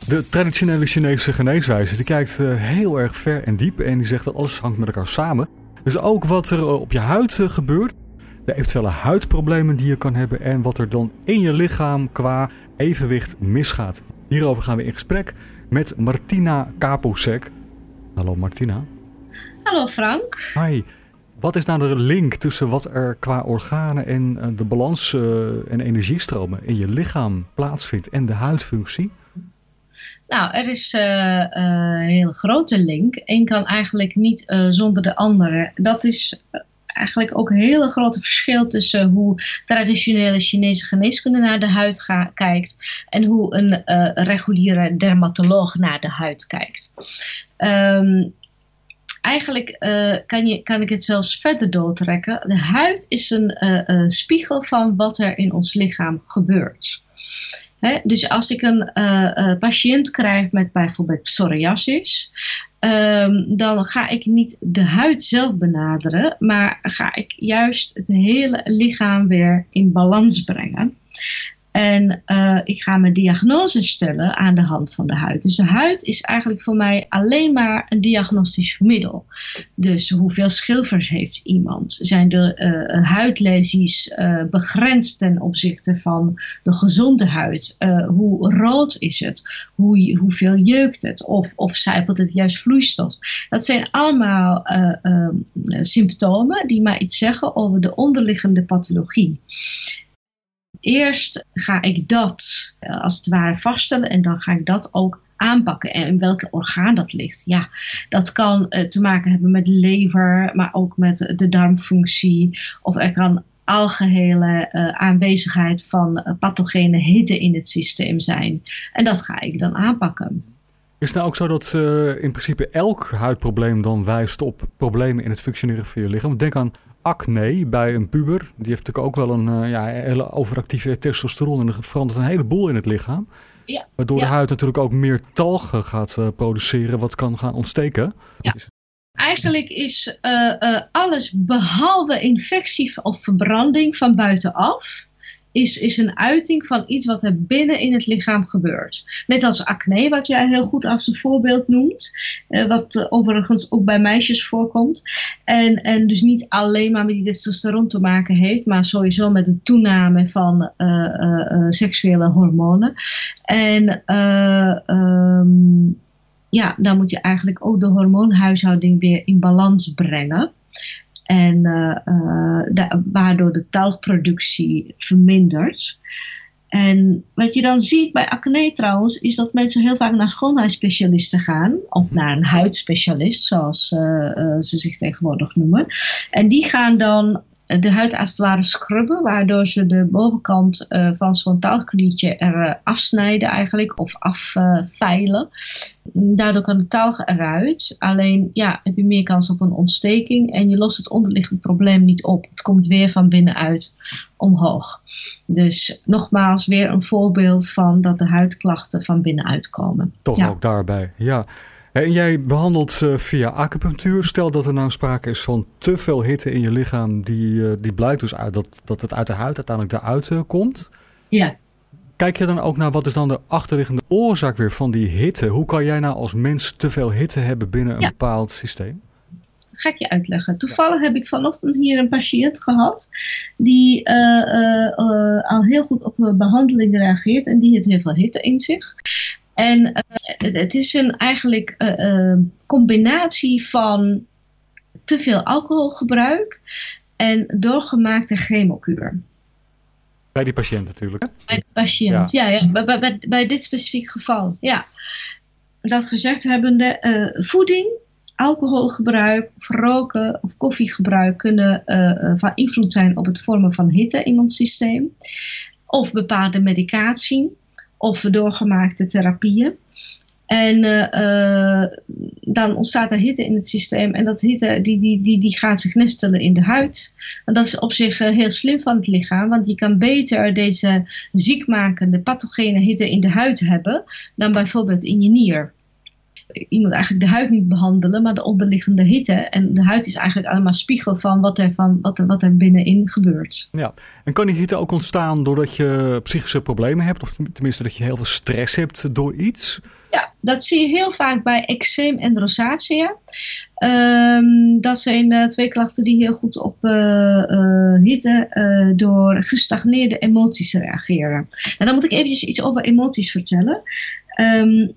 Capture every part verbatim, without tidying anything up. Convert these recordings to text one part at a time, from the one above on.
De traditionele Chinese geneeswijze die kijkt uh, heel erg ver en diep en die zegt dat alles hangt met elkaar samen. Dus ook wat er uh, op je huid uh, gebeurt, de eventuele huidproblemen die je kan hebben en wat er dan in je lichaam qua evenwicht misgaat. Hierover gaan we in gesprek met Martina Kaposek. Hallo Martina. Hallo Frank. Hi. Wat is nou de link tussen wat er qua organen en uh, de balans uh, en energiestromen in je lichaam plaatsvindt en de huidfunctie? Nou, er is uh, uh, een hele grote link. Eén kan eigenlijk niet uh, zonder de andere. Dat is uh, eigenlijk ook een hele grote verschil tussen hoe traditionele Chinese geneeskunde naar de huid ga- kijkt en hoe een uh, reguliere dermatoloog naar de huid kijkt. Um, Eigenlijk uh, kan, je, kan ik het zelfs verder doortrekken. De huid is een uh, uh, spiegel van wat er in ons lichaam gebeurt. He, dus als ik een uh, uh, patiënt krijg met bijvoorbeeld psoriasis, um, dan ga ik niet de huid zelf benaderen, maar ga ik juist het hele lichaam weer in balans brengen. En uh, ik ga mijn diagnose stellen aan de hand van de huid. Dus de huid is eigenlijk voor mij alleen maar een diagnostisch middel. Dus hoeveel schilfers heeft iemand? Zijn de uh, huidlesies uh, begrensd ten opzichte van de gezonde huid? Uh, hoe rood is het? Hoe, hoeveel jeukt het? Of, of sijpelt het juist vloeistof? Dat zijn allemaal uh, uh, symptomen die maar iets zeggen over de onderliggende pathologie. Eerst ga ik dat als het ware vaststellen en dan ga ik dat ook aanpakken. En in welke orgaan dat ligt. Ja, dat kan uh, te maken hebben met de lever, maar ook met de darmfunctie. Of er kan algehele uh, aanwezigheid van uh, pathogene hitte in het systeem zijn. En dat ga ik dan aanpakken. Is het nou ook zo dat uh, in principe elk huidprobleem dan wijst op problemen in het functioneren van je lichaam? Denk aan acne bij een puber. Die heeft natuurlijk ook wel een uh, ja, hele overactieve testosteron en er verandert een heleboel in het lichaam. Ja, waardoor ja. de huid natuurlijk ook meer talgen gaat uh, produceren wat kan gaan ontsteken. Ja. Eigenlijk is uh, uh, alles behalve infectie of verbranding van buitenaf Is, is een uiting van iets wat er binnen in het lichaam gebeurt. Net als acne, wat jij heel goed als een voorbeeld noemt. Uh, wat uh, overigens ook bij meisjes voorkomt. En, en dus niet alleen maar met die testosteron te maken heeft. Maar sowieso met de toename van uh, uh, uh, seksuele hormonen. En uh, um, ja, dan moet je eigenlijk ook de hormoonhuishouding weer in balans brengen. En uh, uh, da- waardoor de talgproductie vermindert. En wat je dan ziet bij acne trouwens, is dat mensen heel vaak naar schoonheidsspecialisten gaan. Of naar een huidspecialist, zoals uh, uh, ze zich tegenwoordig noemen. En die gaan dan de huid als het ware scrubben, waardoor ze de bovenkant uh, van zo'n talgkliertje er uh, afsnijden eigenlijk, of afveilen. Uh, Daardoor kan de talg eruit. Alleen ja, heb je meer kans op een ontsteking en je lost het onderliggende probleem niet op. Het komt weer van binnenuit omhoog. Dus nogmaals weer een voorbeeld van dat de huidklachten van binnenuit komen. Toch ja. Ook daarbij, ja. En jij behandelt uh, via acupunctuur. Stel dat er nou sprake is van te veel hitte in je lichaam. Die, uh, die blijkt dus uit dat, dat het uit de huid uiteindelijk eruit uh, komt. Ja. Kijk je dan ook naar wat is dan de achterliggende oorzaak weer van die hitte? Hoe kan jij nou als mens te veel hitte hebben binnen een ja. bepaald systeem? Ga ik je uitleggen. Toevallig heb ik vanochtend hier een patiënt gehad die uh, uh, uh, al heel goed op de behandeling reageert. En die heeft heel veel hitte in zich. En uh, het is een eigenlijk uh, uh, combinatie van te veel alcoholgebruik en doorgemaakte chemokuur. Bij die patiënt natuurlijk. Hè? Bij de patiënt, ja, ja, ja bij, bij, bij dit specifiek geval. Ja. Dat gezegd hebbende, uh, voeding, alcoholgebruik, of roken of koffiegebruik kunnen uh, uh, van invloed zijn op het vormen van hitte in ons systeem. Of bepaalde medicatie. Of doorgemaakte therapieën. En uh, uh, dan ontstaat er hitte in het systeem. En dat hitte die, die, die, die gaat zich nestelen in de huid. En dat is op zich uh, heel slim van het lichaam. Want je kan beter deze ziekmakende pathogene hitte in de huid hebben. Dan bijvoorbeeld in je nier. je moet eigenlijk de huid niet behandelen, maar de onderliggende hitte. En de huid is eigenlijk allemaal spiegel van wat er, van, wat er, wat er binnenin gebeurt. Ja, en kan die hitte ook ontstaan doordat je psychische problemen hebt? Of tenminste dat je heel veel stress hebt door iets? Ja, dat zie je heel vaak bij eczeem en rosacea. Um, dat zijn uh, twee klachten die heel goed op uh, uh, hitte uh, door gestagneerde emoties reageren. En dan moet ik eventjes iets over emoties vertellen. Um,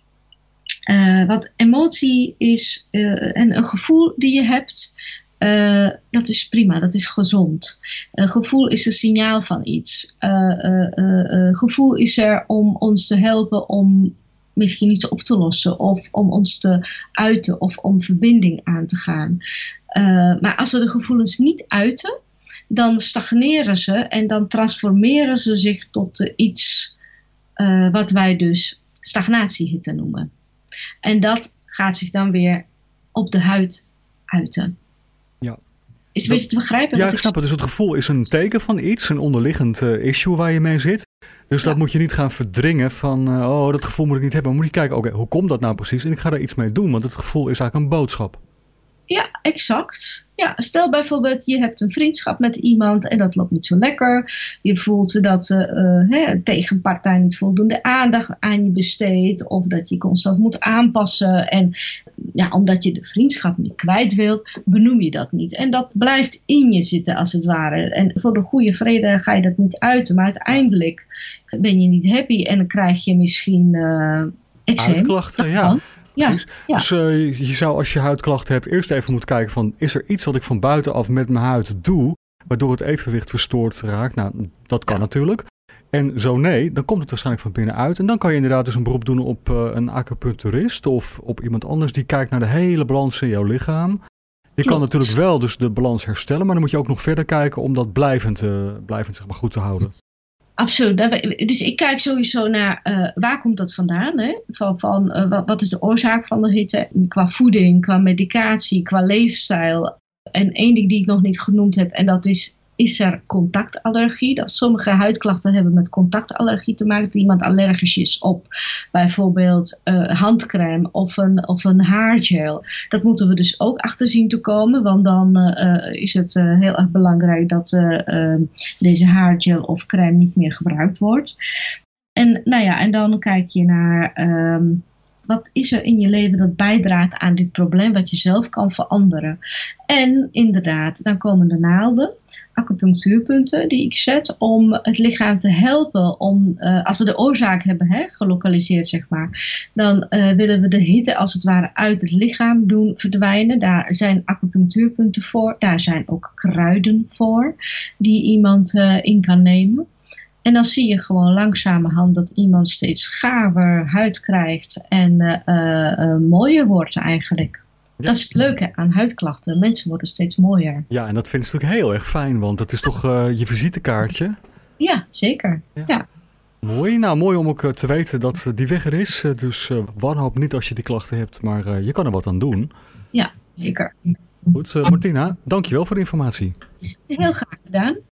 uh, wat emotie is uh, en een gevoel die je hebt, uh, dat is prima, dat is gezond. Uh, gevoel is een signaal van iets. Uh, uh, uh, uh, gevoel is er om ons te helpen om misschien iets op te lossen of om ons te uiten of om verbinding aan te gaan. Uh, maar als we de gevoelens niet uiten, dan stagneren ze en dan transformeren ze zich tot uh, iets uh, wat wij dus stagnatiehitte noemen. En dat gaat zich dan weer op de huid uiten. Ja. Is het een beetje te begrijpen? Ja, ik snap het. Dus het gevoel is een teken van iets, een onderliggend uh, issue waar je mee zit. Dus ja. Dat moet je niet gaan verdringen van, uh, oh, dat gevoel moet ik niet hebben. Maar moet je kijken, oké, okay, hoe komt dat nou precies? En ik ga daar iets mee doen, want het gevoel is eigenlijk een boodschap. Ja, exact. Ja, stel bijvoorbeeld, je hebt een vriendschap met iemand en dat loopt niet zo lekker. Je voelt dat uh, hè, de tegenpartij niet voldoende aandacht aan je besteedt. Of dat je constant moet aanpassen. En ja, omdat je de vriendschap niet kwijt wilt, benoem je dat niet. En dat blijft in je zitten als het ware. En voor de goede vrede ga je dat niet uiten. Maar uiteindelijk ben je niet happy en dan krijg je misschien uh, eczeem. Huidklachten, ja. Ja, ja. Dus uh, je zou als je huidklachten hebt eerst even moeten kijken van, is er iets wat ik van buitenaf met mijn huid doe, waardoor het evenwicht verstoord raakt? Nou, dat kan ja. natuurlijk. En zo nee, dan komt het waarschijnlijk van binnenuit. En dan kan je inderdaad dus een beroep doen op uh, een acupuncturist of op iemand anders die kijkt naar de hele balans in jouw lichaam. Je kan Klopt. natuurlijk wel dus de balans herstellen, maar dan moet je ook nog verder kijken om dat blijvend, uh, blijvend zeg maar, goed te houden. Absoluut. Dus ik kijk sowieso naar uh, waar komt dat vandaan? Hè? Van, van, uh, wat, wat is de oorzaak van de hitte? Qua voeding, qua medicatie, qua leefstijl. En één ding die ik nog niet genoemd heb, en dat is, is er contactallergie? Dat sommige huidklachten hebben met contactallergie te maken. Dat iemand allergisch is op bijvoorbeeld uh, handcrème of een, of een haargel. Dat moeten we dus ook achter zien te komen. Want dan uh, is het uh, heel erg belangrijk dat uh, uh, deze haargel of crème niet meer gebruikt wordt. En, nou ja, en dan kijk je naar um, wat is er in je leven dat bijdraagt aan dit probleem, wat je zelf kan veranderen. En inderdaad, dan komen de naalden, acupunctuurpunten die ik zet om het lichaam te helpen. Om, uh, als we de oorzaak hebben hè, gelokaliseerd, zeg maar, dan uh, willen we de hitte als het ware uit het lichaam doen verdwijnen. Daar zijn acupunctuurpunten voor, daar zijn ook kruiden voor die iemand uh, in kan nemen. En dan zie je gewoon langzamerhand dat iemand steeds gaver huid krijgt en uh, uh, mooier wordt eigenlijk. Ja. Dat is het leuke aan huidklachten. Mensen worden steeds mooier. Ja, en dat vinden ze natuurlijk heel erg fijn, want dat is toch uh, je visitekaartje? Ja, zeker. Ja. Ja. Mooi. Nou, mooi om ook te weten dat die weg er is. Dus uh, wanhoop niet als je die klachten hebt, maar uh, je kan er wat aan doen. Ja, zeker. Goed, uh, Martina, dankjewel voor de informatie. Heel graag gedaan.